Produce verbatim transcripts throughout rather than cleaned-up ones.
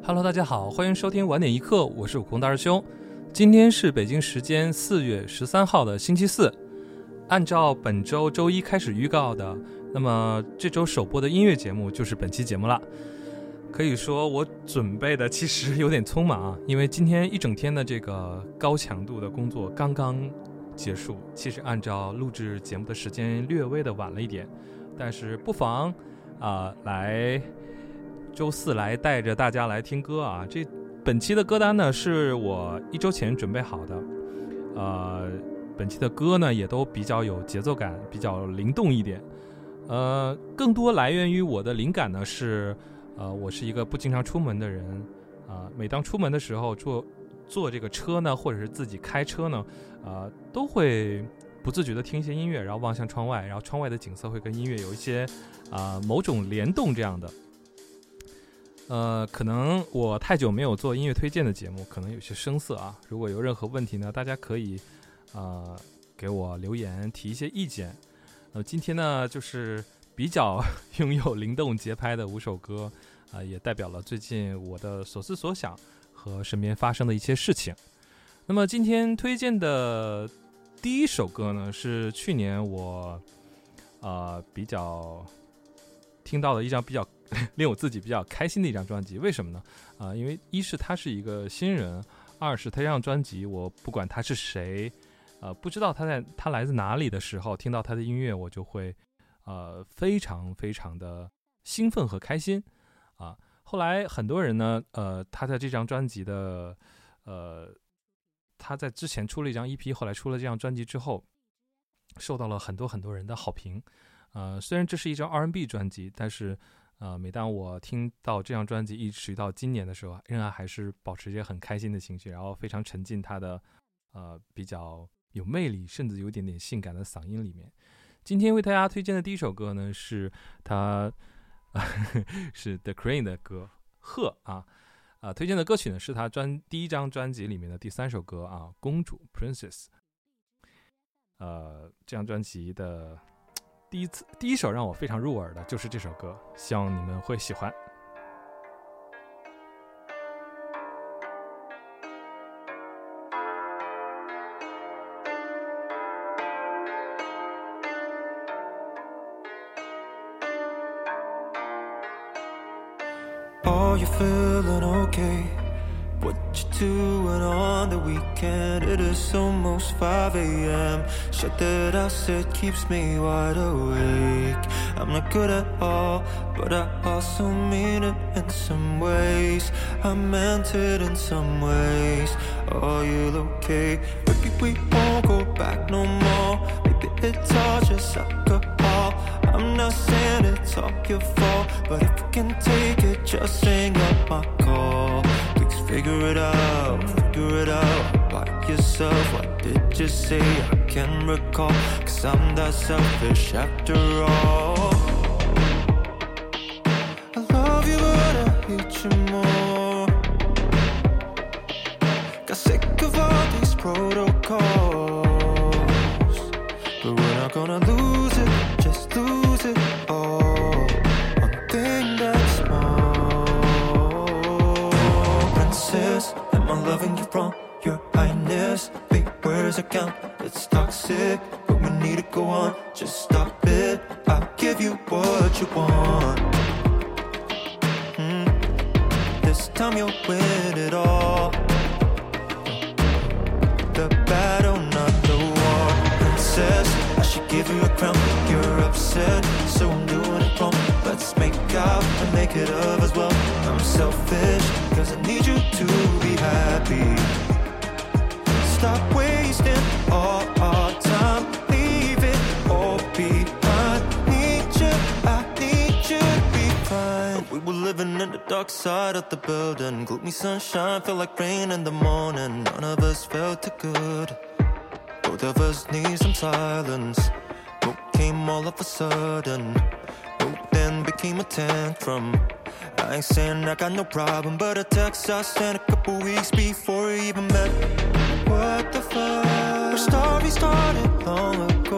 Hello， 大家好，欢迎收听晚点一刻，我是悟空大师兄。今天是北京时间四月十三号的星期四。按照本周周一开始预告的，那么这周首播的音乐节目就是本期节目了。可以说我准备的其实有点匆忙啊，因为今天一整天的这个高强度的工作刚刚结束，其实按照录制节目的时间略微的晚了一点，但是不妨啊、呃、来周四来带着大家来听歌啊。这本期的歌单呢是我一周前准备好的，呃，本期的歌呢也都比较有节奏感，比较灵动一点。呃，更多来源于我的灵感呢是，呃，我是一个不经常出门的人啊、呃，每当出门的时候坐坐这个车呢，或者是自己开车呢，呃，都会不自觉的听一些音乐，然后望向窗外，然后窗外的景色会跟音乐有一些啊、呃、某种联动这样的。呃，可能我太久没有做音乐推荐的节目，可能有些生涩啊。如果有任何问题呢，大家可以呃给我留言提一些意见。呃，今天呢就是比较拥有灵动节拍的五首歌，啊、呃，也代表了最近我的所思所想和身边发生的一些事情。那么今天推荐的第一首歌呢，是去年我呃比较听到的一张比较令我自己比较开心的一张专辑。为什么呢？啊、呃，因为一是他是一个新人，二是他这张专辑我不管他是谁，呃，不知道他在他来自哪里的时候，听到他的音乐我就会呃非常非常的兴奋和开心啊。后来很多人呢，呃，他在这张专辑的呃他在之前出了一张 E P， 后来出了这张专辑之后，受到了很多很多人的好评。呃，虽然这是一张 R and B 专辑，但是呃，每当我听到这张专辑一直到今年的时候，仍然还是保持着很开心的情绪，然后非常沉浸他的呃比较有魅力，甚至有点点性感的嗓音里面。今天为大家推荐的第一首歌呢，是他、呃、是 The Crane 的歌鹤啊。啊，推荐的歌曲呢是他专第一张专辑里面的第三首歌啊，公主 Princess。呃，这张专辑的第一次第一首让我非常入耳的就是这首歌，希望你们会喜欢。 Oh, you're feeling okay? What you doing on the weekend? It is almost five a.m. Shit that I said keeps me wide awake. I'm not good at all, but I also mean it in some ways. I meant it in some ways. Are you okay? Maybe we won't go back no more. Maybe it's all just alcohol. I'm not saying it's all your fault, but if you can take it, just hang up my call. Please figure it out, figure it out by yourself. What did you say? I can't recall, cause I'm that selfish after all. I love you but I hate you more. Got sick of all these protocols, but we're not gonna lose it, just lose it all. One thing that's small. Princess, am I loving you wrong? Your highness, big words I count. It's toxic, but we need to go on. Just stop it, I'll give you what you want. mm. This time you'll win it all. The battle, not the war. Princess, I should give you a crown. You're upset, so I'm doing it wrong. Let's make out and make it up as well. I'm selfish, cause I need you to be happy. Stop wasting all our time, leave it all behind. Need you, I need you to be fine. We were living in the dark side of the building. Gloomy sunshine felt like rain in the morning. None of us felt too good. Both of us need some silence. Hope came all of a sudden. Hope then became a tantrum. I ain't saying I got no problem, but a text I sent a couple weeks before we even met. What the fuck? Our story started long ago.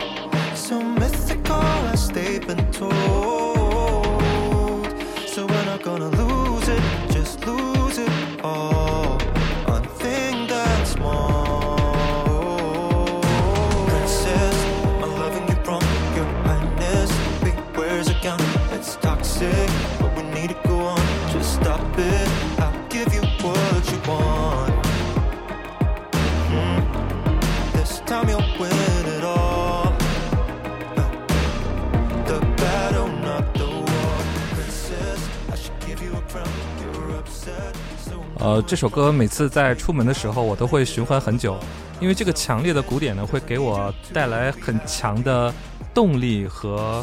So mythical as they've been told. So when I 呃，这首歌每次在出门的时候我都会循环很久，因为这个强烈的鼓点呢会给我带来很强的动力和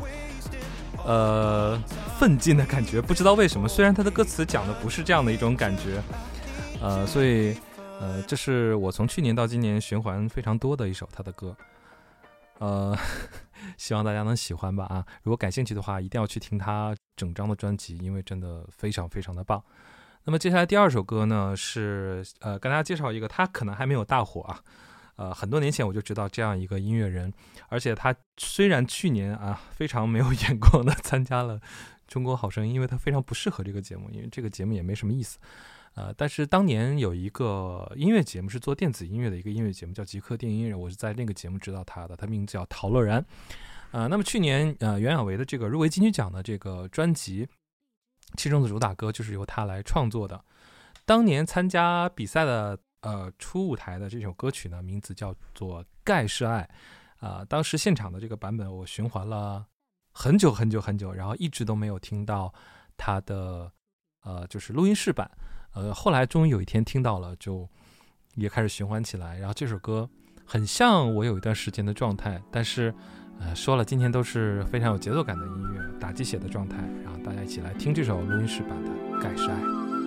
呃奋进的感觉，不知道为什么，虽然它的歌词讲的不是这样的一种感觉，呃，所以呃，这是我从去年到今年循环非常多的一首他的歌，呃，希望大家能喜欢吧啊！如果感兴趣的话，一定要去听他整张的专辑，因为真的非常非常的棒。那么接下来第二首歌呢，是呃跟大家介绍一个他可能还没有大火啊，呃很多年前我就知道这样一个音乐人，而且他虽然去年啊非常没有眼光的参加了中国好声音，因为他非常不适合这个节目，因为这个节目也没什么意思。呃，但是当年有一个音乐节目是做电子音乐的一个音乐节目，叫极客电音乐，我是在那个节目知道他的，他名字叫陶乐然。呃，那么去年呃袁娅维的这个入围金曲奖的这个专辑，其中的主打歌就是由他来创作的。当年参加比赛的呃初舞台的这首歌曲呢，名字叫做《盖世爱》。啊、呃，当时现场的这个版本我循环了很久很久很久，然后一直都没有听到他的呃就是录音室版。呃，后来终于有一天听到了，就也开始循环起来。然后这首歌很像我有一段时间的状态，但是呃说了今天都是非常有节奏感的音乐，打鸡血的状态。然后大家一起来听这首录音室版的《盖世爱》。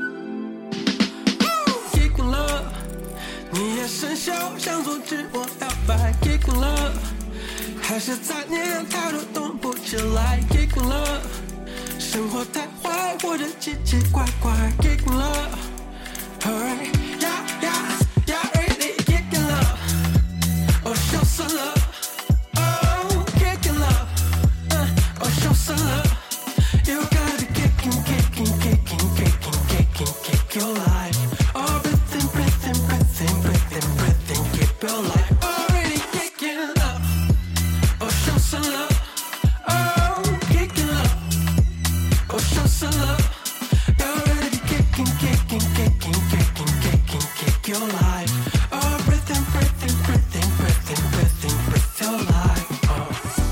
你也生锈，想阻止我表白 Kick love， 还是在念太多动不起来 Kick love， 生活太坏或者奇奇怪怪 Kick love， Alright yeah yeah yeah really Kick love， Oh show some love， Oh Kick love， uh, Oh show some love， You gotta be kicking kicking kicking kicking kicking kick your life， Oh breathing breathing breathing breathing breathing keep your life already kicking up Oh show some love Oh kicking up Oh show some love You're already kicking kicking kicking kicking kicking kick your life Oh breathing breathing breathing breathing breathing breath your life Oh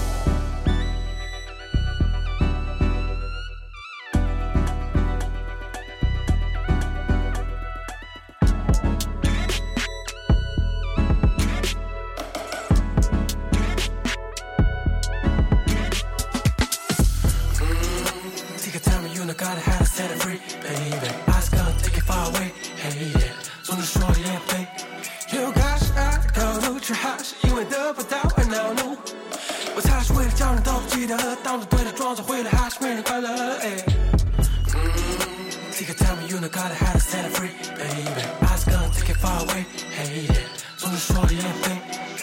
gotta have to set it free, baby. I's gonna take it far away, hey yeah. 总是说也对，有开始爱，高度却还是因为得不到而恼怒。我才是为了叫人都不记得，当着对的装作会的，还是没人快乐。哎，嗯 ，Take a time, you know gotta have to set it free, baby. I's gonna take it far away, hey yeah. 总是说也对。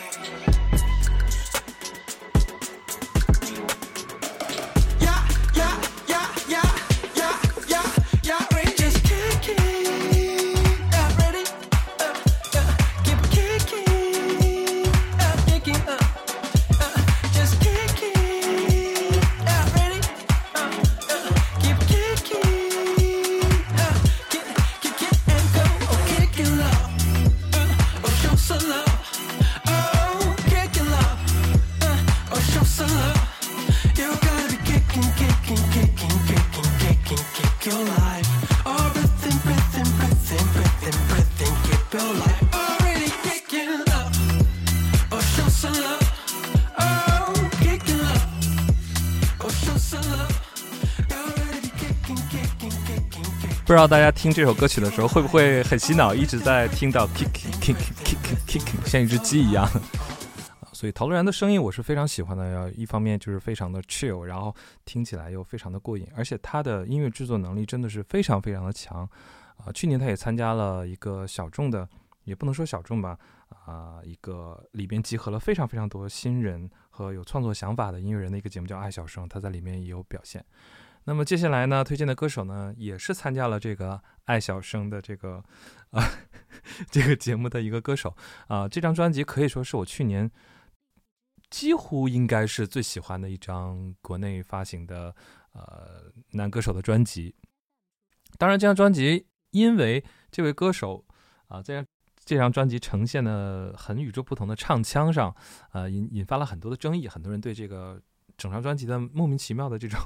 不知道大家听这首歌曲的时候会不会很洗脑，一直在听到 kick kick kick kick kick 像一只鸡一样。所以陶乐然的声音我是非常喜欢的，一方面就是非常的 chill， 然后听起来又非常的过瘾，而且他的音乐制作能力真的是非常非常的强。啊，去年他也参加了一个小众的，也不能说小众吧，啊，一个里边集合了非常非常多新人和有创作想法的音乐人的一个节目叫《爱小生》，他在里面也有表现。那么接下来呢，推荐的歌手呢，也是参加了这个《爱小生》的这个啊这个节目的一个歌手啊。这张专辑可以说是我去年几乎应该是最喜欢的一张国内发行的呃男歌手的专辑。当然，这张专辑因为这位歌手啊，这张这张专辑呈现的很与众不同的唱腔上，呃，引引发了很多的争议，很多人对这个整张专辑的莫名其妙的这种不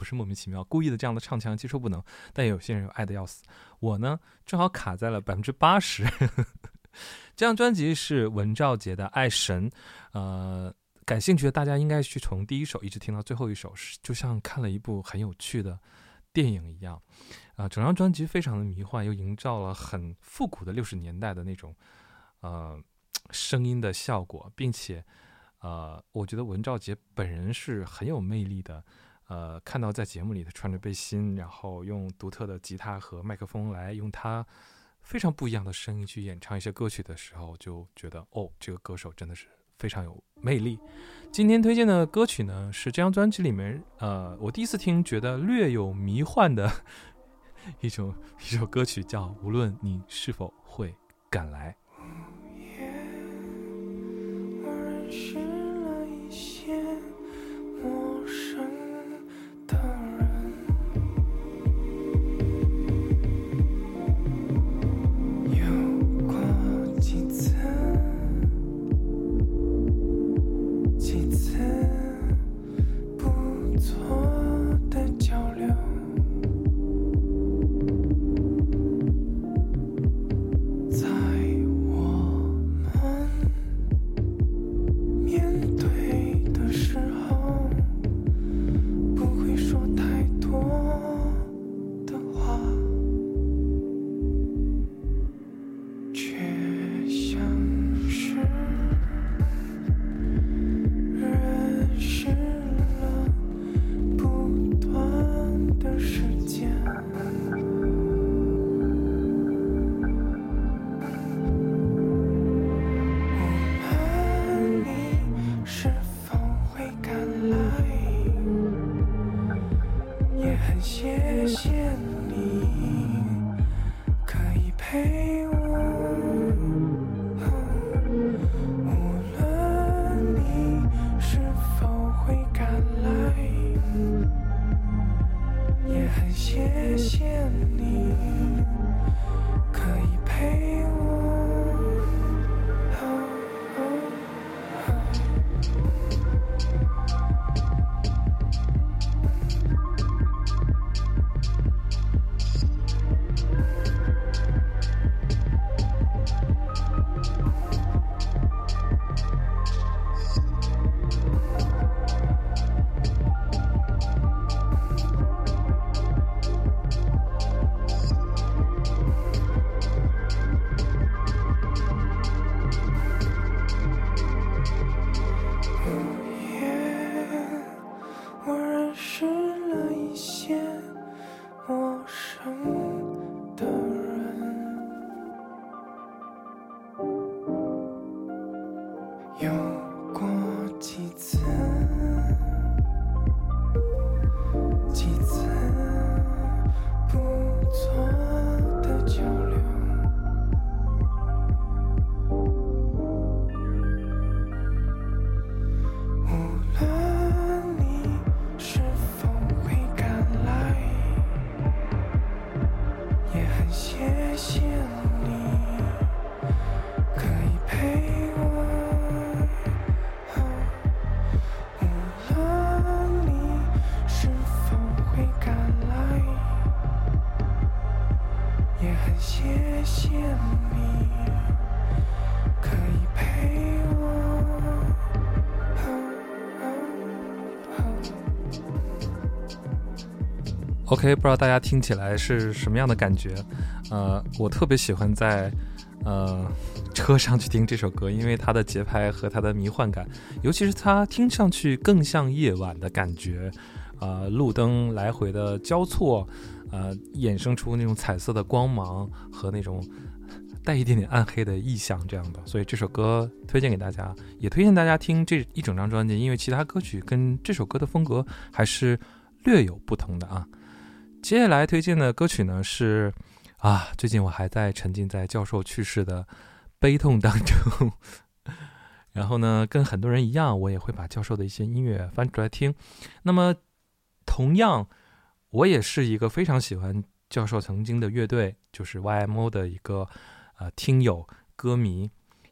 不是莫名其妙故意的这样的唱腔接受不能，但有些人爱的要死。我呢正好卡在了百分之八十。这张专辑是文兆杰的《爱神》，呃，感兴趣的大家应该去从第一首一直听到最后一首，就像看了一部很有趣的电影一样。啊、呃，整张专辑非常的迷幻，又营造了很复古的六十年代的那种呃声音的效果，并且呃，我觉得文兆杰本人是很有魅力的。呃，看到在节目里他穿着背心，然后用独特的吉他和麦克风来用他非常不一样的声音去演唱一些歌曲的时候，就觉得哦，这个歌手真的是非常有魅力。今天推荐的歌曲呢，是这张专辑里面呃，我第一次听觉得略有迷幻的一首一首歌曲，叫《无论你是否会赶来》。 谢谢你可以陪我，无论你是否会赶来，也很谢谢你可以陪我。 OK， 不知道大家听起来是什么样的感觉？呃，我特别喜欢在呃车上去听这首歌，因为它的节拍和它的迷幻感，尤其是它听上去更像夜晚的感觉。呃，路灯来回的交错，呃，衍生出那种彩色的光芒和那种带一点点暗黑的意象，这样的。所以这首歌推荐给大家，也推荐大家听这一整张专辑，因为其他歌曲跟这首歌的风格还是略有不同的啊。接下来推荐的歌曲呢是啊，最近我还在沉浸在教授去世的悲痛当中，然后呢，跟很多人一样，我也会把教授的一些音乐翻出来听。那么，同样，我也是一个非常喜欢教授曾经的乐队，就是 Y M O 的一个呃听友歌迷，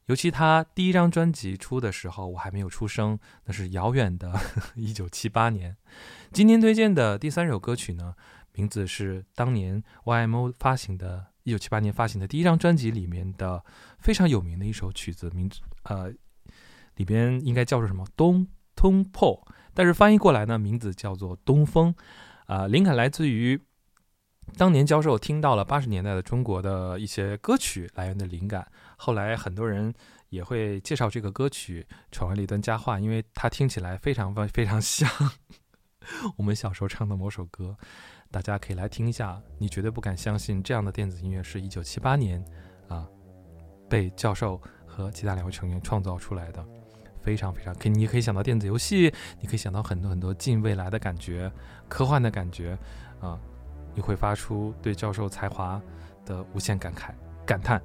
尤其他第一张专辑出的时候，我还没有出生，那是遥远的一九七八年。今天推荐的第三首歌曲呢，名字是当年 Y M O 发行的一九七八年发行的第一张专辑里面的非常有名的一首曲子，名字呃里边应该叫做什么东通破，但是翻译过来呢，名字叫做东风。啊、呃，灵感来自于当年教授听到了八十年代的中国的一些歌曲来源的灵感，后来很多人也会介绍这个歌曲，传为了一段佳话，因为它听起来非常非常像我们小时候唱的某首歌，大家可以来听一下。你绝对不敢相信，这样的电子音乐是一九七八年啊被教授和其他两位成员创造出来的，非常非常可以，你可以想到电子游戏，你可以想到很多很多近未来的感觉，科幻的感觉啊。你会发出对教授才华的无限感慨感叹。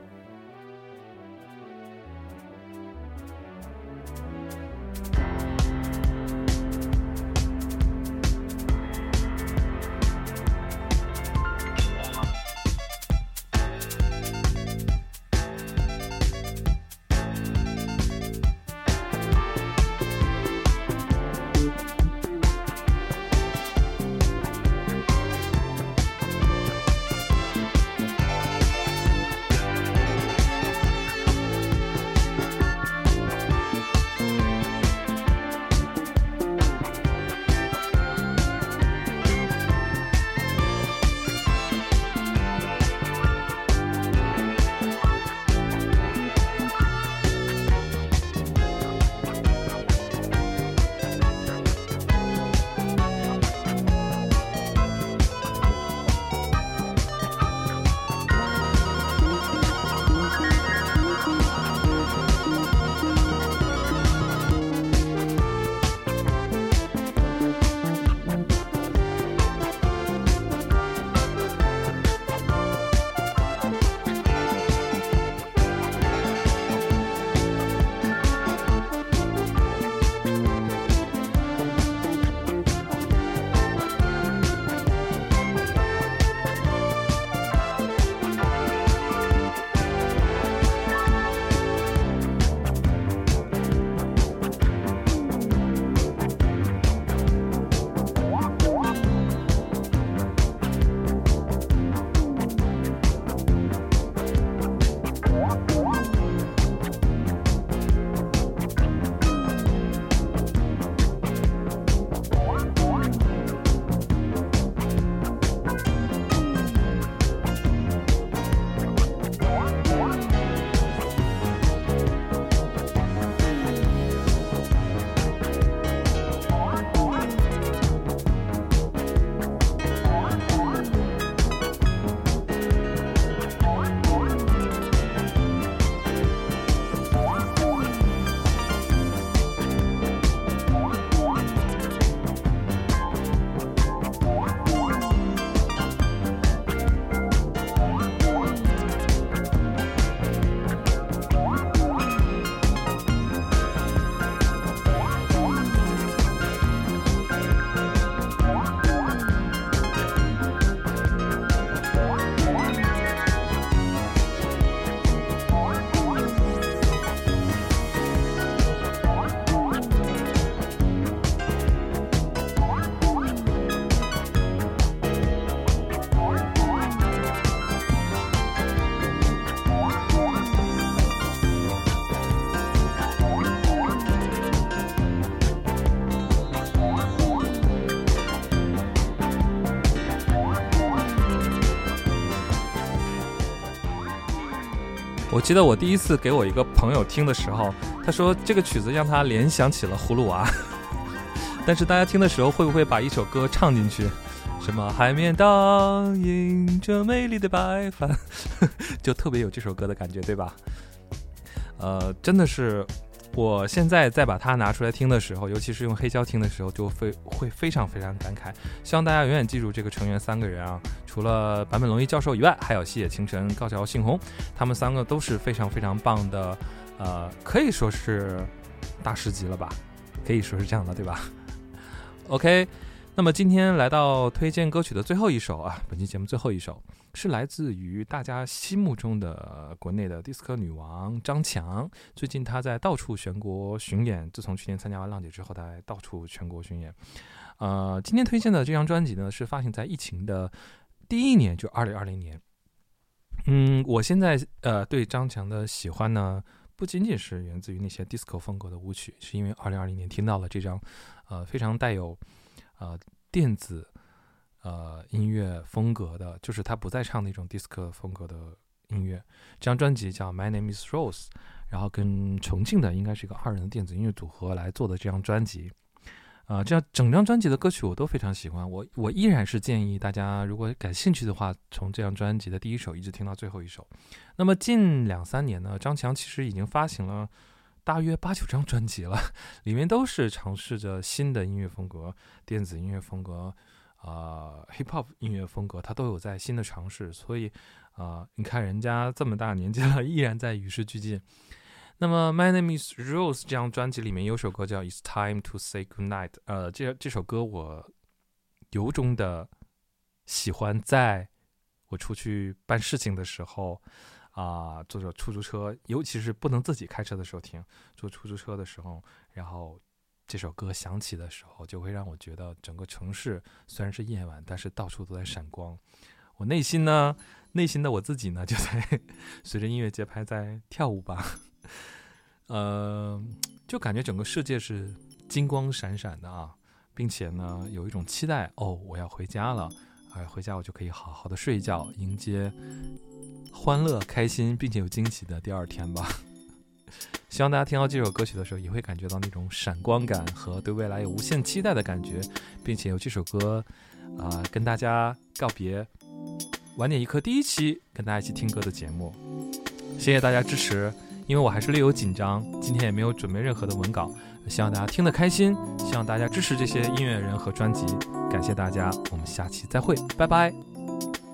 我记得我第一次给我一个朋友听的时候，他说这个曲子让他联想起了葫芦娃。但是大家听的时候会不会把一首歌唱进去？什么海面倒映着美丽的白帆，就特别有这首歌的感觉，对吧？呃，真的是，我现在再把它拿出来听的时候，尤其是用黑胶听的时候，就会会非常非常感慨。希望大家永远记住这个成员三个人啊，除了坂本龙一教授以外，还有细野晴臣、高桥幸宏，他们三个都是非常非常棒的，呃，可以说是大师级了吧，可以说是这样的，对吧 ？OK， 那么今天来到推荐歌曲的最后一首啊，本期节目最后一首， 是来自于大家心目中的国内的迪斯科女王张强。最近她在到处全国巡演，自从去年参加完浪姐之后，她还到处全国巡演。呃，今天推荐的这张专辑呢，是发行在疫情的第一年，就二零二零年。嗯，我现在呃对张强的喜欢呢，不仅仅是源自于那些 disco 风格的舞曲，是因为二零二零年听到了这张呃非常带有呃电子呃音乐风格的，就是他不再唱那种 disco 风格的音乐。这张专辑叫 My Name is Rose， 然后跟重庆的应该是一个二人的电子音乐组合来做的这张专辑。呃，这样整张专辑的歌曲我都非常喜欢，我我依然是建议大家如果感兴趣的话，从这张专辑的第一首一直听到最后一首。那么近两三年呢，张强其实已经发行了大约八九张专辑了，里面都是尝试着新的音乐风格，电子音乐风格，呃 hip hop 音乐风格，他都有在新的尝试。所以呃，你看人家这么大年纪了，依然在与时俱进。那么 My Name is Rose 这张专辑里面有首歌叫 It's Time to Say Goodnight， 呃，这这首歌我由衷的喜欢在我出去办事情的时候啊、呃，坐着出租车，尤其是不能自己开车的时候听，坐出租车的时候，然后这首歌响起的时候，就会让我觉得整个城市虽然是夜晚，但是到处都在闪光。我内心呢，内心的我自己呢，就在随着音乐节拍在跳舞吧。呃，就感觉整个世界是金光闪闪的啊，并且呢，有一种期待哦，我要回家了，而回家我就可以好好的睡一觉，迎接欢乐、开心并且有惊喜的第二天吧。希望大家听到这首歌曲的时候，也会感觉到那种闪光感和对未来有无限期待的感觉，并且有这首歌啊、呃，跟大家告别晚点一刻第一期跟大家一起听歌的节目。谢谢大家支持。因为我还是略有紧张，今天也没有准备任何的文稿，希望大家听得开心，希望大家支持这些音乐人和专辑，感谢大家，我们下期再会，拜拜。